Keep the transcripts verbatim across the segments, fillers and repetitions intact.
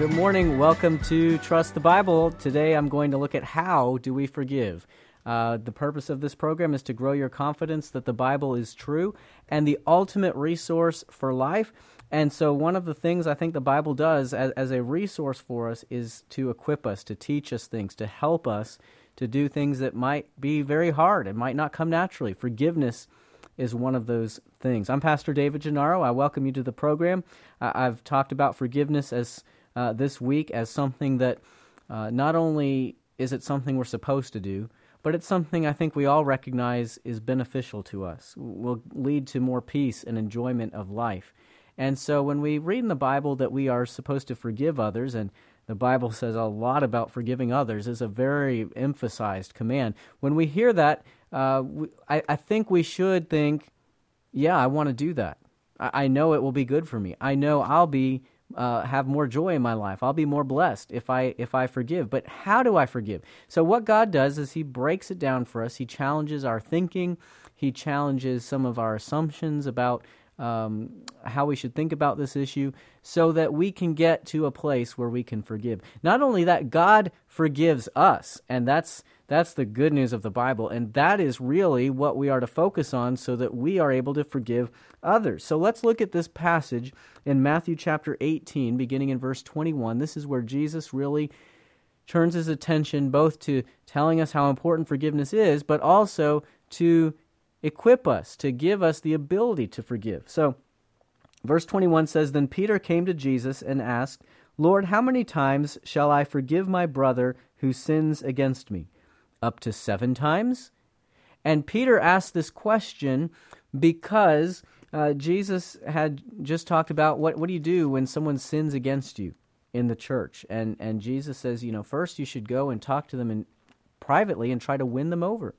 Good morning. Welcome to Trust the Bible. Today I'm going to look at how do we forgive. Uh, the purpose of this program is to grow your confidence that the Bible is true and the ultimate resource for life. And so one of the things I think the Bible does as, as a resource for us is to equip us, to teach us things, to help us to do things that might be very hard and might not come naturally. Forgiveness is one of those things. I'm Pastor David Gennaro. I welcome you to the program. Uh, I've talked about forgiveness as uh, this week as something that uh, not only is it something we're supposed to do, but it's something I think we all recognize is beneficial to us, will lead to more peace and enjoyment of life. And so when we read in the Bible that we are supposed to forgive others, and the Bible says a lot about forgiving others, is a very emphasized command. When we hear that, uh, we, I, I think we should think, yeah, I want to do that. I, I know it will be good for me. I know I'll be uh, have more joy in my life. I'll be more blessed if I if I forgive. But how do I forgive? So what God does is He breaks it down for us. He challenges our thinking. He challenges some of our assumptions about Um, how we should think about this issue so that we can get to a place where we can forgive. Not only that, God forgives us, and that's that's the good news of the Bible, and that is really what we are to focus on so that we are able to forgive others. So let's look at this passage in Matthew chapter eighteen, beginning in verse twenty-one. This is where Jesus really turns his attention both to telling us how important forgiveness is, but also to equip us, to give us the ability to forgive. So, verse twenty-one says, Then Peter came to Jesus and asked, Lord, how many times shall I forgive my brother who sins against me? Up to seven times? And Peter asked this question because uh, Jesus had just talked about what, what do you do when someone sins against you in the church? And, and Jesus says, you know, first you should go and talk to them in, privately and try to win them over.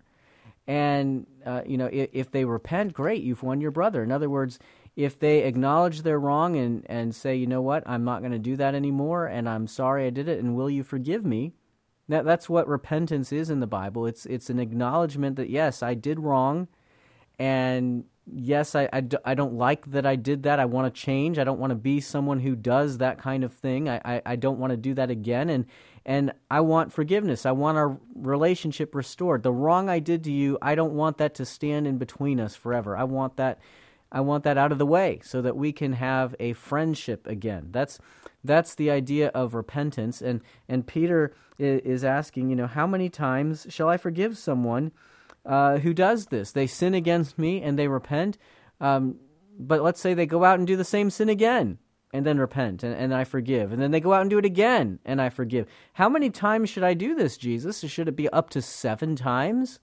And, uh, you know, if, if they repent, great, you've won your brother. In other words, if they acknowledge they're wrong and, and say, you know what, I'm not going to do that anymore, and I'm sorry I did it, and will you forgive me? That, that's what repentance is in the Bible. It's it's an acknowledgement that, yes, I did wrong, and yes, I, I, I don't like that I did that. I want to change. I don't want to be someone who does that kind of thing. I, I, I don't want to do that again, and And I want forgiveness. I want our relationship restored. The wrong I did to you, I don't want that to stand in between us forever. I want that I want that out of the way so that we can have a friendship again. That's that's the idea of repentance. And and Peter is asking, you know, how many times shall I forgive someone uh, who does this? They sin against me and they repent, um, but let's say they go out and do the same sin again. And then repent, and, and I forgive. And then they go out and do it again, and I forgive. How many times should I do this, Jesus? Should it be up to seven times?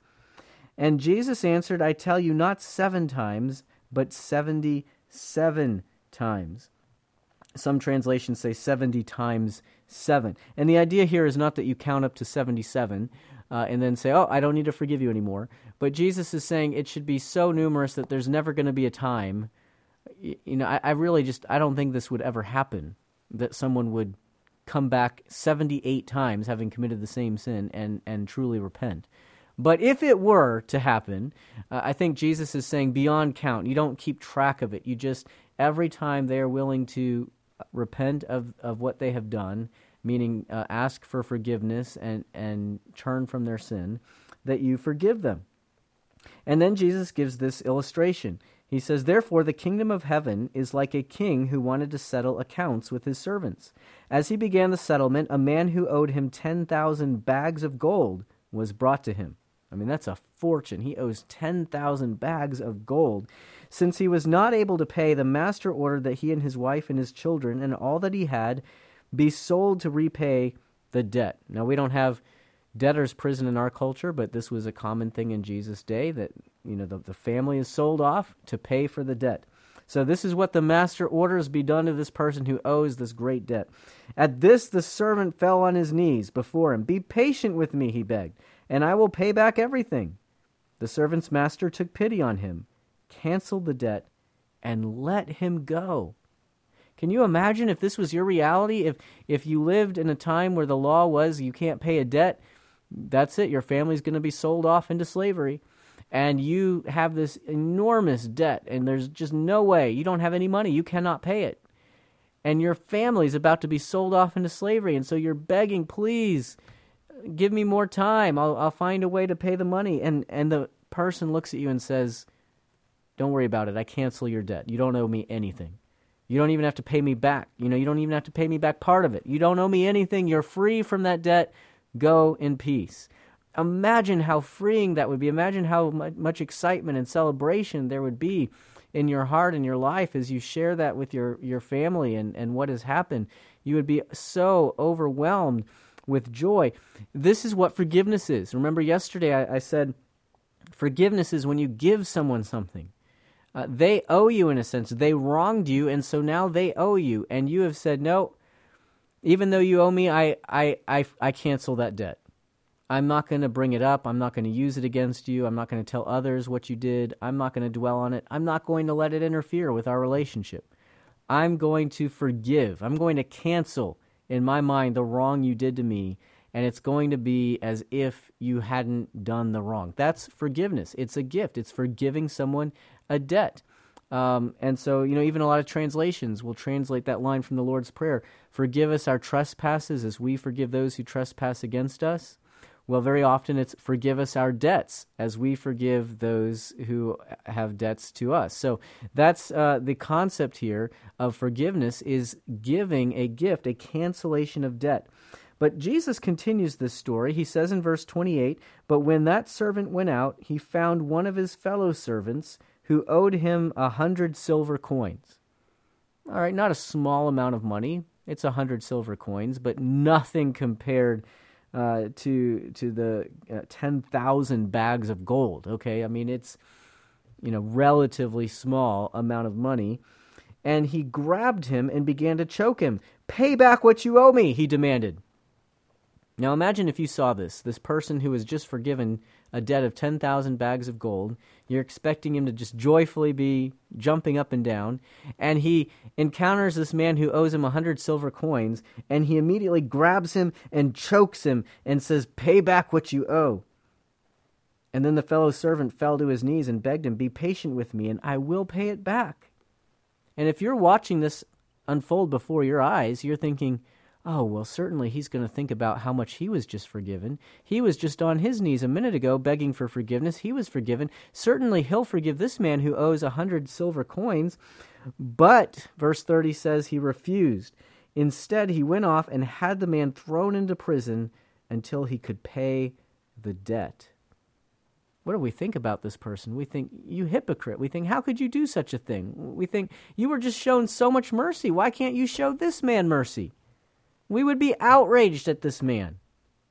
And Jesus answered, I tell you, not seven times, but seventy-seven times. Some translations say seventy times seven. And the idea here is not that you count up to seventy-seven uh, and then say, oh, I don't need to forgive you anymore. But Jesus is saying it should be so numerous that there's never going to be a time. You know, I, I really just, I don't think this would ever happen, that someone would come back seventy-eight times having committed the same sin and, and truly repent. But if it were to happen, uh, I think Jesus is saying beyond count. You don't keep track of it. You just, every time they are willing to repent of, of what they have done, meaning uh, ask for forgiveness and, and turn from their sin, that you forgive them. And then Jesus gives this illustration. He says, Therefore the kingdom of heaven is like a king who wanted to settle accounts with his servants. As he began the settlement, a man who owed him ten thousand bags of gold was brought to him. I mean, that's a fortune. He owes ten thousand bags of gold. Since he was not able to pay, the master ordered that he and his wife and his children and all that he had be sold to repay the debt. Now, we don't have debtor's prison in our culture, but this was a common thing in Jesus' day, that, you know, the, the family is sold off to pay for the debt. So this is what the master orders be done to this person who owes this great debt. At this, the servant fell on his knees before him. Be patient with me, he begged, and I will pay back everything. The servant's master took pity on him, canceled the debt, and let him go. Can you imagine if this was your reality? If if you lived in a time where the law was you can't pay a debt, that's it. Your family's going to be sold off into slavery. And you have this enormous debt, and there's just no way. You don't have any money. You cannot pay it. and your family's about to be sold off into slavery, and so you're begging, please, give me more time. I'll I'll find a way to pay the money. And, and the person looks at you and says, don't worry about it. I cancel your debt. You don't owe me anything. You don't even have to pay me back. You know, you don't even have to pay me back part of it. You don't owe me anything. You're free from that debt. Go in peace. Imagine how freeing that would be. Imagine how much excitement and celebration there would be in your heart and your life as you share that with your, your family and, and what has happened. You would be so overwhelmed with joy. This is what forgiveness is. Remember yesterday I, I said forgiveness is when you give someone something. Uh, they owe you in a sense. They wronged you, and so now they owe you. And you have said, no, even though you owe me, I, I, I, I cancel that debt. I'm not going to bring it up. I'm not going to use it against you. I'm not going to tell others what you did. I'm not going to dwell on it. I'm not going to let it interfere with our relationship. I'm going to forgive. I'm going to cancel in my mind the wrong you did to me, and it's going to be as if you hadn't done the wrong. That's forgiveness. It's a gift. It's forgiving someone a debt. Um, and so, you know, even a lot of translations will translate that line from the Lord's Prayer, forgive us our trespasses as we forgive those who trespass against us. Well, very often it's forgive us our debts as we forgive those who have debts to us. So that's uh, the concept here of forgiveness, is giving a gift, a cancellation of debt. But Jesus continues this story. He says in verse twenty-eight, but when that servant went out, he found one of his fellow servants who owed him a hundred silver coins. All right, not a small amount of money. It's a hundred silver coins, but nothing compared uh, to to the uh, ten thousand bags of gold. Okay, I mean, it's, you know, relatively small amount of money. And he grabbed him and began to choke him. Pay back what you owe me, he demanded. Now imagine if you saw this, this person who was just forgiven a debt of ten thousand bags of gold. You're expecting him to just joyfully be jumping up and down, and he encounters this man who owes him a hundred silver coins, and he immediately grabs him and chokes him and says, pay back what you owe. And then the fellow servant fell to his knees and begged him, be patient with me, and I will pay it back. And if you're watching this unfold before your eyes, you're thinking, oh, well, certainly he's going to think about how much he was just forgiven. He was just on his knees a minute ago begging for forgiveness. He was forgiven. Certainly he'll forgive this man who owes a hundred silver coins. But, verse thirty says, he refused. Instead, he went off and had the man thrown into prison until he could pay the debt. What do we think about this person? We think, you hypocrite. We think, how could you do such a thing? We think, you were just shown so much mercy. Why can't you show this man mercy? We would be outraged at this man.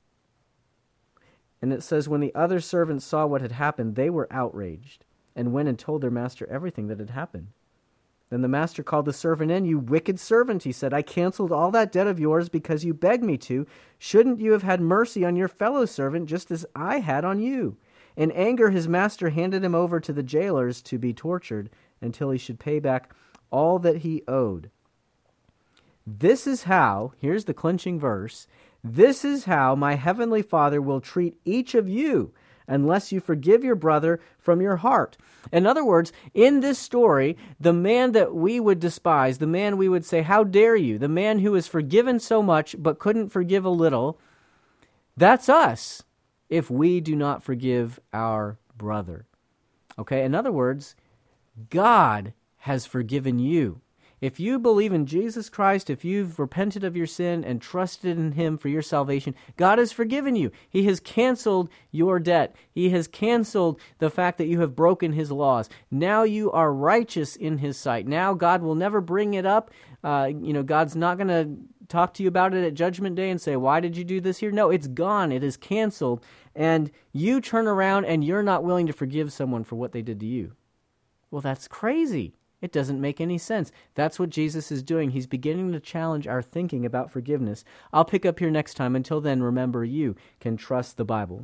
And it says, when the other servants saw what had happened, they were outraged and went and told their master everything that had happened. Then the master called the servant in. You wicked servant, he said, I canceled all that debt of yours because you begged me to. Shouldn't you have had mercy on your fellow servant just as I had on you? In anger, his master handed him over to the jailers to be tortured until he should pay back all that he owed. This is how, here's the clinching verse, this is how my heavenly Father will treat each of you unless you forgive your brother from your heart. In other words, in this story, the man that we would despise, the man we would say, how dare you, the man who is forgiven so much but couldn't forgive a little, that's us if we do not forgive our brother. Okay, in other words, God has forgiven you. If you believe in Jesus Christ, if you've repented of your sin and trusted in him for your salvation, God has forgiven you. He has canceled your debt. He has canceled the fact that you have broken his laws. Now you are righteous in his sight. Now God will never bring it up. Uh, you know, God's not going to talk to you about it at Judgment Day and say, why did you do this here? No, it's gone. It is canceled. And you turn around and you're not willing to forgive someone for what they did to you. Well, that's crazy. It doesn't make any sense. That's what Jesus is doing. He's beginning to challenge our thinking about forgiveness. I'll pick up here next time. Until then, remember, you can trust the Bible.